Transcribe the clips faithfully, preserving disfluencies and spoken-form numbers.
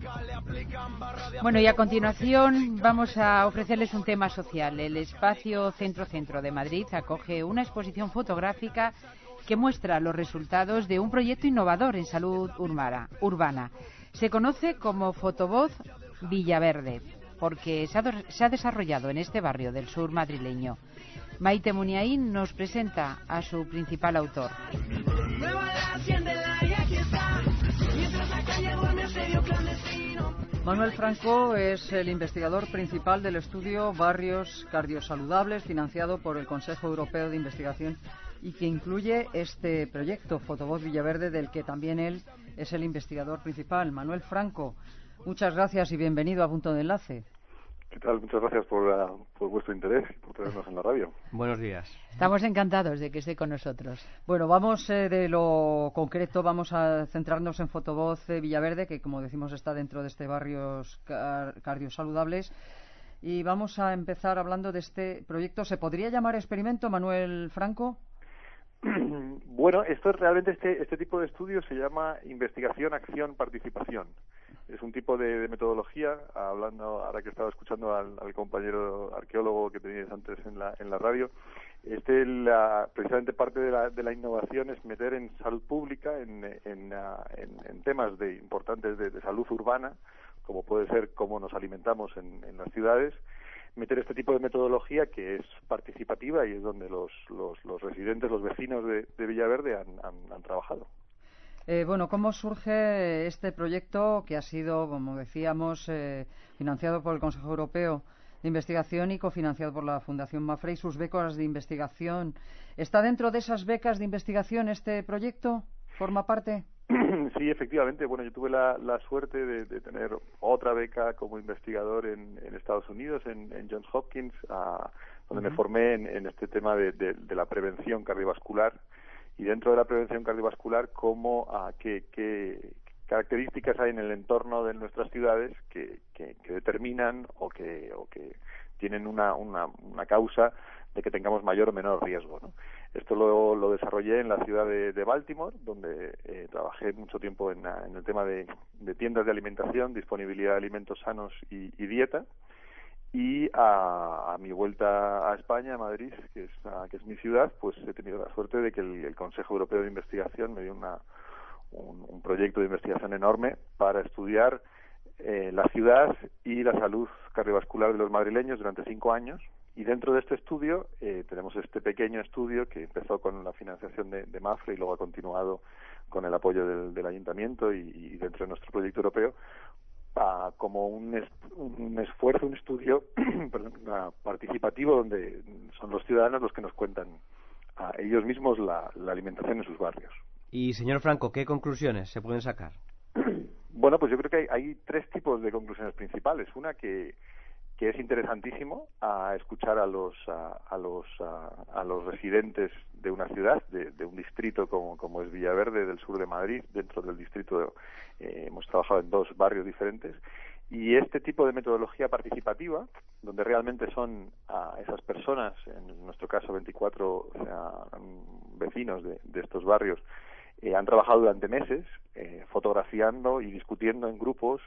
Bueno, y a continuación vamos a ofrecerles un tema social. El Espacio Centro Centro de Madrid acoge una exposición fotográfica que muestra los resultados de un proyecto innovador en salud urbana. urbana. Se conoce como Fotovoz Villaverde, porque se ha, se ha desarrollado en este barrio del sur madrileño. Maite Muniain nos presenta a su principal autor. Manuel Franco es el investigador principal del estudio Barrios Cardiosaludables, financiado por el Consejo Europeo de Investigación y que incluye este proyecto Fotovoz Villaverde, del que también él es el investigador principal. Manuel Franco, muchas gracias y bienvenido a Punto de Enlace. ¿Qué tal? Muchas gracias por, uh, por vuestro interés y por tenernos en la radio. Buenos días. Estamos encantados de que esté con nosotros. Bueno, vamos eh, de lo concreto, vamos a centrarnos en Fotovoz eh, Villaverde, que como decimos está dentro de este Barrios car Cardiosaludables. Y vamos a empezar hablando de este proyecto. ¿Se podría llamar experimento, Manuel Franco? Bueno, esto es realmente este, este tipo de estudio se llama investigación, acción, participación. Es un tipo de, de metodología, hablando ahora que estaba escuchando al, al compañero arqueólogo que teníais antes en la, en la radio. Este, la, precisamente parte de la, de la innovación es meter en salud pública, en, en, en, en temas de importantes de, de salud urbana, como puede ser cómo nos alimentamos en, en las ciudades, meter este tipo de metodología que es participativa y es donde los, los, los residentes, los vecinos de, de Villaverde han, han, han trabajado. Eh, bueno, ¿cómo surge este proyecto que ha sido, como decíamos, eh, financiado por el Consejo Europeo de Investigación y cofinanciado por la Fundación Mapfre y sus becas de investigación? ¿Está dentro de esas becas de investigación este proyecto? ¿Forma parte? Sí, efectivamente. Bueno, yo tuve la, la suerte de, de tener otra beca como investigador en, en Estados Unidos, en, en Johns Hopkins, uh, donde uh-huh. me formé en, en este tema de, de, de la prevención cardiovascular. Y dentro de la prevención cardiovascular, cómo, uh, qué, qué características hay en el entorno de nuestras ciudades que, que, que determinan o que, o que tienen una, una, una causa de que tengamos mayor o menor riesgo, ¿no? Esto lo, lo desarrollé en la ciudad de, de Baltimore, donde eh, trabajé mucho tiempo en, en el tema de, de tiendas de alimentación, disponibilidad de alimentos sanos y, y dieta. Y a, a mi vuelta a España, a Madrid, que es, a, que es mi ciudad, pues he tenido la suerte de que el, el Consejo Europeo de Investigación me dio una, un, un proyecto de investigación enorme para estudiar eh, la ciudad y la salud cardiovascular de los madrileños durante cinco años. Y dentro de este estudio eh, tenemos este pequeño estudio que empezó con la financiación de, de Mapfre y luego ha continuado con el apoyo del, del Ayuntamiento y, y dentro de nuestro proyecto europeo, Uh, como un, es, un esfuerzo, un estudio perdón, uh, participativo donde son los ciudadanos los que nos cuentan a uh, ellos mismos la, la alimentación en sus barrios. Y, señor Franco, ¿qué conclusiones se pueden sacar? Bueno, pues yo creo que hay, hay tres tipos de conclusiones principales. Una que, que es interesantísimo a escuchar a los a, a los a, a los residentes de una ciudad, de, de un distrito como, como es Villaverde del sur de Madrid. Dentro del distrito eh, hemos trabajado en dos barrios diferentes y este tipo de metodología participativa, donde realmente son a esas personas, en nuestro caso veinticuatro o sea, vecinos de, de estos barrios, eh, han trabajado durante meses eh, fotografiando y discutiendo en grupos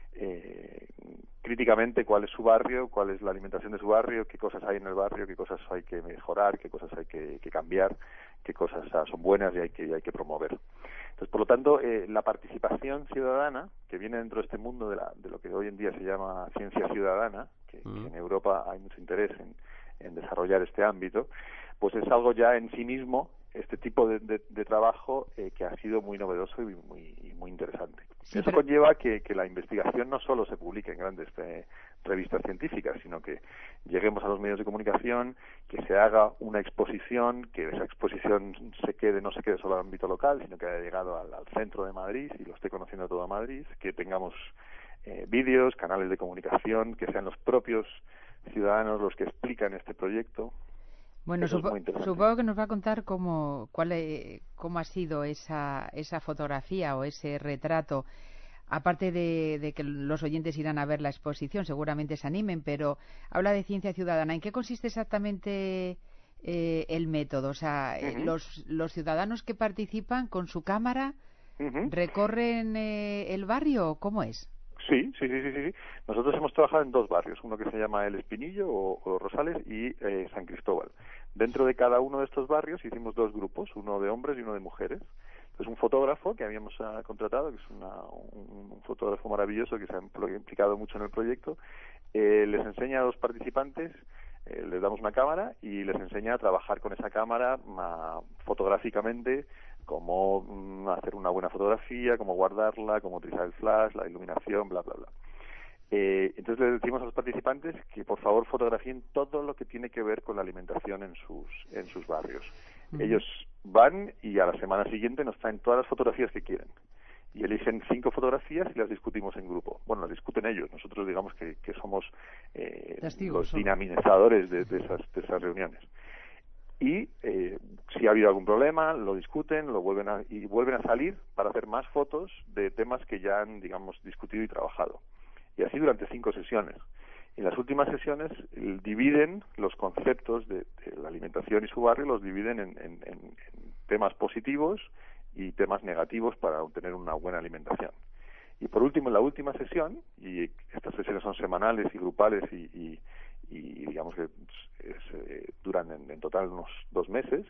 Eh, críticamente cuál es su barrio, cuál es la alimentación de su barrio, qué cosas hay en el barrio, qué cosas hay que mejorar, qué cosas hay que, que cambiar, qué cosas ah, son buenas y hay que, y hay que promover. Entonces, por lo tanto, eh, la participación ciudadana, que viene dentro de este mundo de, la, de lo que hoy en día se llama ciencia ciudadana, que, mm. que en Europa hay mucho interés en, en desarrollar este ámbito, pues es algo ya en sí mismo, este tipo de, de, de trabajo eh, que ha sido muy novedoso y muy, y muy interesante. Sí, Eso pero... conlleva que, que la investigación no solo se publique en grandes eh, revistas científicas, sino que lleguemos a los medios de comunicación, que se haga una exposición, que esa exposición se quede, no se quede solo en el ámbito local, sino que haya llegado al, al centro de Madrid y lo esté conociendo todo Madrid, que tengamos eh, vídeos, canales de comunicación, que sean los propios ciudadanos los que explican este proyecto. Bueno, supo supongo que nos va a contar cómo, cuál es, cómo ha sido esa, esa fotografía o ese retrato. Aparte de, de que los oyentes irán a ver la exposición, seguramente se animen, pero habla de ciencia ciudadana. ¿En qué consiste exactamente eh, el método? O sea, uh-huh. los, los ciudadanos que participan con su cámara uh-huh. recorren eh, el barrio, ¿cómo es? Sí, sí, sí, sí, sí. Nosotros hemos trabajado en dos barrios, uno que se llama El Espinillo o, o Rosales y eh, San Cristóbal. Dentro de cada uno de estos barrios hicimos dos grupos, uno de hombres y uno de mujeres. Entonces un fotógrafo que habíamos uh, contratado, que es una, un, un fotógrafo maravilloso que se ha implicado mucho en el proyecto, eh, les enseña a los participantes, eh, les damos una cámara y les enseña a trabajar con esa cámara uh, fotográficamente, cómo mm, hacer una buena fotografía, cómo guardarla, cómo utilizar el flash, la iluminación, bla, bla, bla. Eh, entonces les decimos a los participantes que por favor fotografíen todo lo que tiene que ver con la alimentación en sus en sus barrios. Uh-huh. Ellos van y a la semana siguiente nos traen todas las fotografías que quieren y eligen cinco fotografías y las discutimos en grupo. Bueno, las discuten ellos, nosotros digamos que, que somos eh, los dinamizadores de, de, esas, de esas reuniones. Y eh, si ha habido algún problema, lo discuten, lo vuelven a, y vuelven a salir para hacer más fotos de temas que ya han, digamos, discutido y trabajado. Y así durante cinco sesiones. En las últimas sesiones eh, dividen los conceptos de, de la alimentación y su barrio, los dividen en, en, en, en temas positivos y temas negativos para obtener una buena alimentación. Y por último, en la última sesión, y estas sesiones son semanales y grupales y, y, y digamos que es, eh, duran en, en total unos dos meses,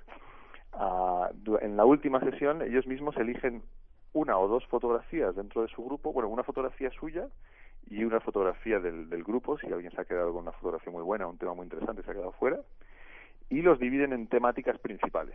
uh, en la última sesión ellos mismos eligen una o dos fotografías dentro de su grupo, bueno, una fotografía suya y una fotografía del, del grupo, si alguien se ha quedado con una fotografía muy buena, un tema muy interesante se ha quedado fuera, y los dividen en temáticas principales.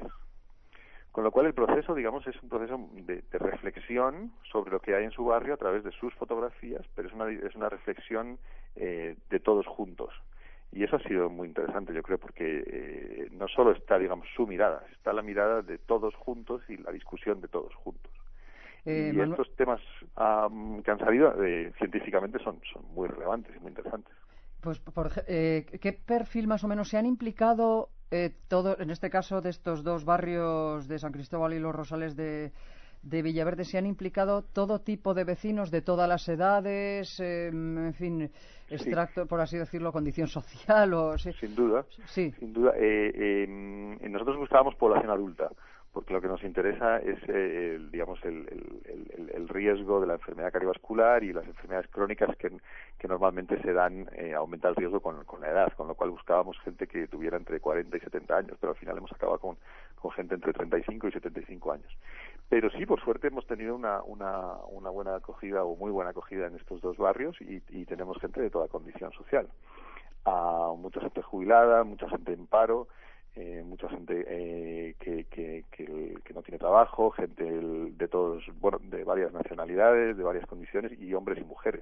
Con lo cual el proceso, digamos, es un proceso de, de reflexión sobre lo que hay en su barrio a través de sus fotografías, pero es una, es una reflexión eh, de todos juntos. Y eso ha sido muy interesante, yo creo, porque eh, no solo está, digamos, su mirada, está la mirada de todos juntos y la discusión de todos juntos. Eh, y Manu... estos temas um, que han salido eh, científicamente son, son muy relevantes y muy interesantes. Pues, por, eh, ¿qué perfil más o menos se han implicado eh, todo, en este caso de estos dos barrios de San Cristóbal y Los Rosales de, de Villaverde, se han implicado todo tipo de vecinos de todas las edades, eh, en fin, extracto, sí. por así decirlo, condición social? O, sí. Sin duda, sí. sin duda. Eh, eh, nosotros buscábamos población adulta, porque lo que nos interesa es, eh, el, digamos, el, el, el, el riesgo de la enfermedad cardiovascular y las enfermedades crónicas que, que normalmente se dan, eh, aumenta el riesgo con, con la edad, con lo cual buscábamos gente que tuviera entre cuarenta y setenta años, pero al final hemos acabado con, con gente entre treinta y cinco y setenta y cinco años. Pero sí, por suerte hemos tenido una, una, una buena acogida o muy buena acogida en estos dos barrios y, y tenemos gente de toda condición social. Ah, mucha gente jubilada, mucha gente en paro, Eh, mucha gente eh, que, que, que, que no tiene trabajo, gente de todos, bueno, de varias nacionalidades, de varias condiciones y hombres y mujeres.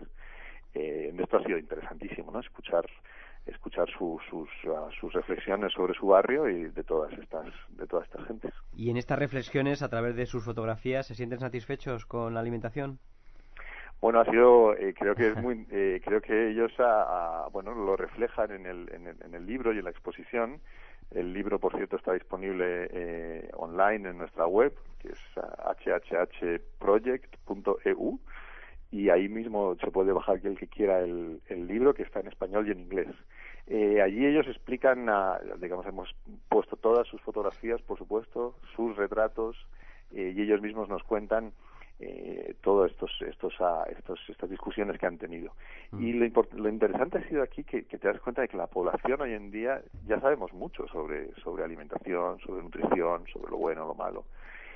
Eh, esto ha sido interesantísimo, ¿no? Escuchar, escuchar su, sus, uh, sus reflexiones sobre su barrio y de todas estas, de todas estas gentes. ¿Y en estas reflexiones, a través de sus fotografías, se sienten satisfechos con la alimentación? Bueno, ha sido, eh, creo que es muy, eh, creo que ellos, a, a, bueno, lo reflejan en el, en el, en el libro y en la exposición. El libro, por cierto, está disponible eh, online en nuestra web, que es h h h project punto e u, y ahí mismo se puede bajar el que quiera el, el libro, que está en español y en inglés. Eh, allí ellos explican, a, digamos, hemos puesto todas sus fotografías, por supuesto, sus retratos, eh, y ellos mismos nos cuentan eh, todas estos, estos, uh, estos, estas discusiones que han tenido. Mm. Y lo, import- lo interesante ha sido aquí que, que te das cuenta de que la población hoy en día ya sabemos mucho sobre, sobre alimentación, sobre nutrición, sobre lo bueno, lo malo.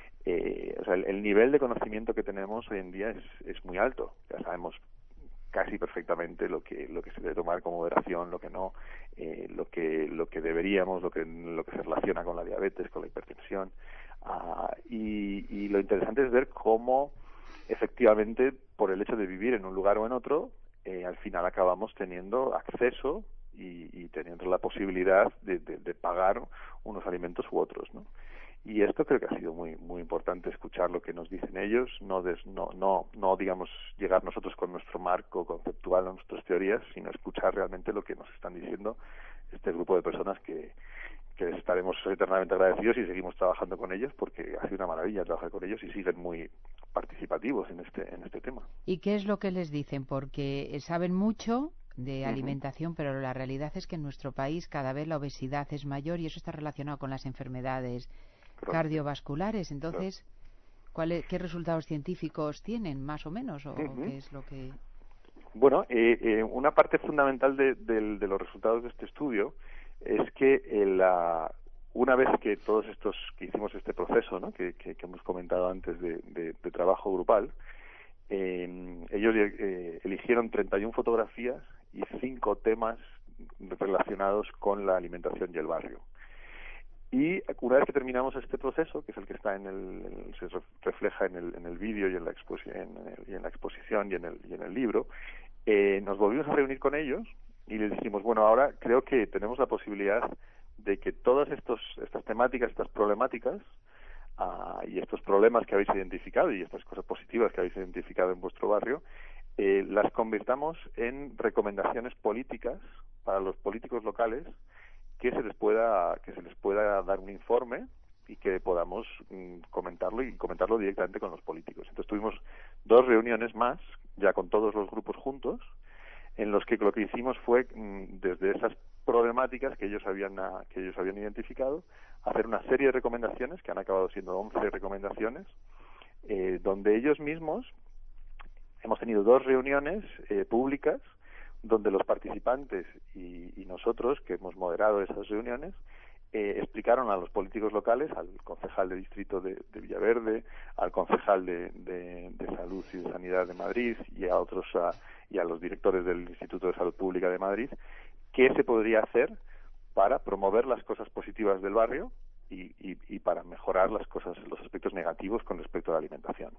Eh, o sea, el, el nivel de conocimiento que tenemos hoy en día es, es muy alto. Ya sabemos casi perfectamente lo que lo que se debe tomar con moderación, lo que no, eh, lo que lo que deberíamos, lo que lo que se relaciona con la diabetes, con la hipertensión. Uh, y, y lo interesante es ver cómo efectivamente por el hecho de vivir en un lugar o en otro eh, al final acabamos teniendo acceso y, y teniendo la posibilidad de, de, de pagar unos alimentos u otros, ¿no? Y esto creo que ha sido muy muy importante, escuchar lo que nos dicen ellos, no des, no no no digamos llegar nosotros con nuestro marco conceptual, nuestras teorías, sino escuchar realmente lo que nos están diciendo este grupo de personas que que les estaremos eternamente agradecidos y seguimos trabajando con ellos, porque ha sido una maravilla trabajar con ellos y siguen muy participativos en este en este tema. ¿Y qué es lo que les dicen? Porque saben mucho de alimentación, uh-huh. pero la realidad es que en nuestro país cada vez la obesidad es mayor y eso está relacionado con las enfermedades claro. cardiovasculares. Entonces, claro. ¿cuál es, ¿qué resultados científicos tienen, más o menos? ¿O uh-huh. qué es lo que...? Bueno, eh, eh, una parte fundamental de, de, de los resultados de este estudio es que eh, la, una vez que todos estos, que hicimos este proceso, ¿no?, que, que, que hemos comentado antes de, de, de trabajo grupal, eh, ellos eh, eligieron treinta y una fotografías y cinco temas relacionados con la alimentación y el barrio. Y una vez que terminamos este proceso, que es el que está en el, se refleja en el, en el vídeo y en la, exposi en, el, y en la exposición y en el, y en el libro, eh, nos volvimos a reunir con ellos y les dijimos, bueno, ahora creo que tenemos la posibilidad de que todas estos, estas temáticas, estas problemáticas uh, y estos problemas que habéis identificado y estas cosas positivas que habéis identificado en vuestro barrio, eh, las convirtamos en recomendaciones políticas para los políticos locales, que se les pueda que se les pueda dar un informe y que podamos mm, comentarlo y comentarlo directamente con los políticos. Entonces tuvimos dos reuniones más, ya con todos los grupos juntos, en los que lo que hicimos fue, mm, desde esas problemáticas que ellos habían a, que ellos habían identificado, hacer una serie de recomendaciones, que han acabado siendo once recomendaciones, eh, donde ellos mismos hemos tenido dos reuniones eh, públicas, donde los participantes y, y nosotros, que hemos moderado esas reuniones, eh, explicaron a los políticos locales, al concejal de distrito de, de Villaverde, al concejal de, de, de Salud y de Sanidad de Madrid y a otros a, y a los directores del Instituto de Salud Pública de Madrid, qué se podría hacer para promover las cosas positivas del barrio y, y, y para mejorar las cosas, los aspectos negativos con respecto a la alimentación.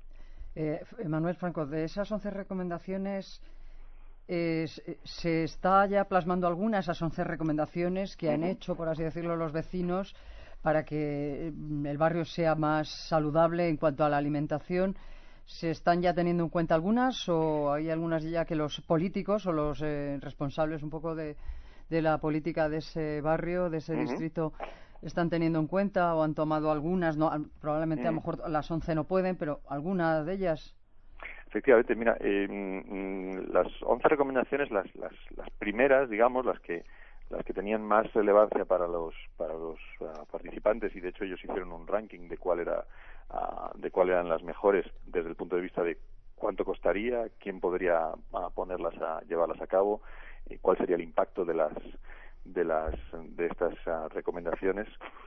Eh, Manuel Franco, de esas once recomendaciones, Eh, se está ya plasmando alguna, esas once recomendaciones que han hecho, por así decirlo, los vecinos para que el barrio sea más saludable en cuanto a la alimentación. ¿Se están ya teniendo en cuenta algunas o hay algunas ya que los políticos o los eh, responsables un poco de, de la política de ese barrio, de ese uh-huh. distrito, están teniendo en cuenta o han tomado algunas? No, probablemente uh-huh. a lo mejor las once no pueden, pero algunas de ellas. Efectivamente, mira, eh, mm, las once recomendaciones, las, las, las primeras, digamos, las que las que tenían más relevancia para los para los uh, participantes, y de hecho ellos hicieron un ranking de cuál era uh, de cuáles eran las mejores desde el punto de vista de cuánto costaría, quién podría uh, ponerlas a llevarlas a cabo, y cuál sería el impacto de las de las de estas uh, recomendaciones.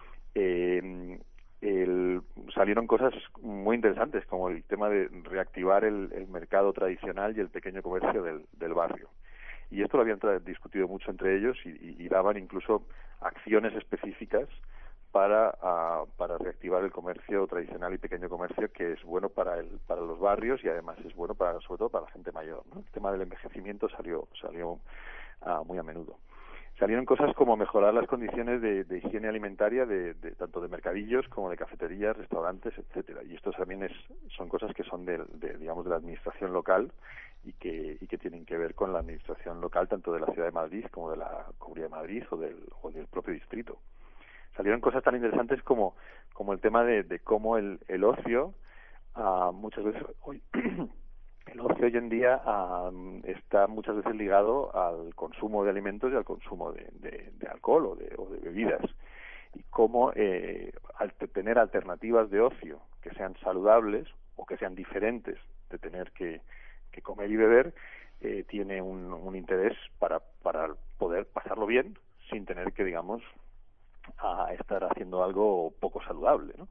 Eh, El, salieron cosas muy interesantes, como el tema de reactivar el, el mercado tradicional y el pequeño comercio del, del barrio. Y esto lo habían discutido mucho entre ellos y, y, y daban incluso acciones específicas para, uh, para reactivar el comercio tradicional y pequeño comercio, que es bueno para el, para los barrios y además es bueno para, sobre todo para la gente mayor, ¿no? El tema del envejecimiento salió, salió uh, muy a menudo. Salieron cosas como mejorar las condiciones de, de higiene alimentaria de, de tanto de mercadillos como de cafeterías, restaurantes, etcétera. Y esto también es, son cosas que son de, de digamos de la administración local y que y que tienen que ver con la administración local tanto de la Ciudad de Madrid como de la Comunidad de Madrid o del o del propio distrito. Salieron cosas tan interesantes como como el tema de, de cómo el, el ocio uh, muchas veces hoy el ocio hoy en día um, está muchas veces ligado al consumo de alimentos y al consumo de, de, de alcohol o de, o de bebidas. Y cómo eh, al tener alternativas de ocio que sean saludables o que sean diferentes de tener que, que comer y beber, eh, tiene un, un interés para, para poder pasarlo bien sin tener que, digamos, a estar haciendo algo poco saludable, ¿no?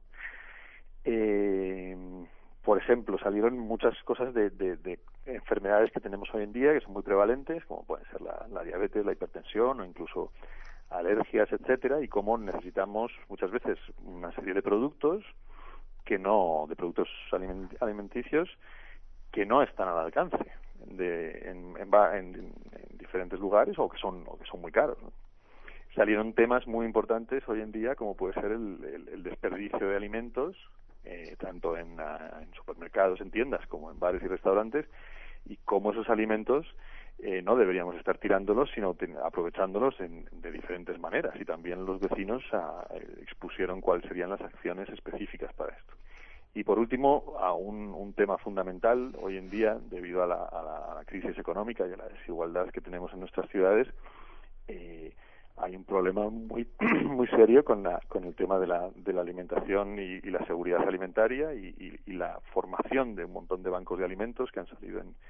Eh, Por ejemplo, salieron muchas cosas de, de, de enfermedades que tenemos hoy en día que son muy prevalentes, como pueden ser la, la diabetes, la hipertensión o incluso alergias, etcétera, y cómo necesitamos muchas veces una serie de productos que no, de productos alimenticios que no están al alcance de, en, en, en, en diferentes lugares o que son o que son muy caros, ¿no? Salieron temas muy importantes hoy en día, como puede ser el, el, el desperdicio de alimentos. Eh, tanto en, uh, en supermercados, en tiendas, como en bares y restaurantes, y cómo esos alimentos eh, no deberíamos estar tirándolos, sino ten, aprovechándolos en, de diferentes maneras. Y también los vecinos uh, expusieron cuáles serían las acciones específicas para esto. Y por último, a un, un tema fundamental hoy en día, debido a la, a la, a la crisis económica y a la desigualdad que tenemos en nuestras ciudades, eh, hay un problema muy muy serio con la con el tema de la de la alimentación y, y la seguridad alimentaria y, y, y la formación de un montón de bancos de alimentos que han salido en,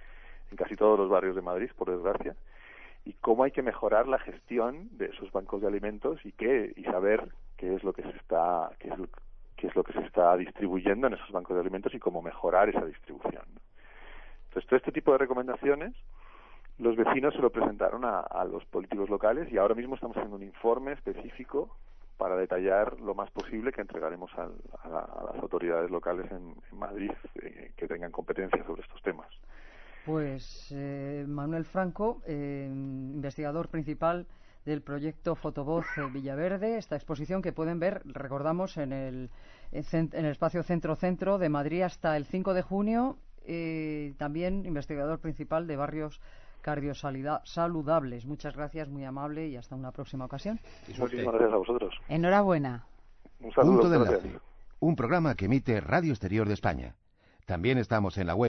en casi todos los barrios de Madrid, por desgracia, y cómo hay que mejorar la gestión de esos bancos de alimentos y qué y saber qué es lo que se está qué es lo, qué es lo que se está distribuyendo en esos bancos de alimentos y cómo mejorar esa distribución. Entonces, todo este tipo de recomendaciones los vecinos se lo presentaron a, a los políticos locales y ahora mismo estamos haciendo un informe específico para detallar lo más posible que entregaremos al, a, la, a las autoridades locales en, en Madrid eh, que tengan competencia sobre estos temas. Pues eh, Manuel Franco, eh, investigador principal del proyecto Fotovoz Villaverde, esta exposición que pueden ver, recordamos, en el, en el espacio Centro-Centro de Madrid hasta el cinco de junio, eh, también investigador principal de barrios cardiosaludables. Muchas gracias, muy amable, y hasta una próxima ocasión. Muchísimas gracias a vosotros. Enhorabuena. Un saludo. Punto de Enlace, un programa que emite Radio Exterior de España. También estamos en la web.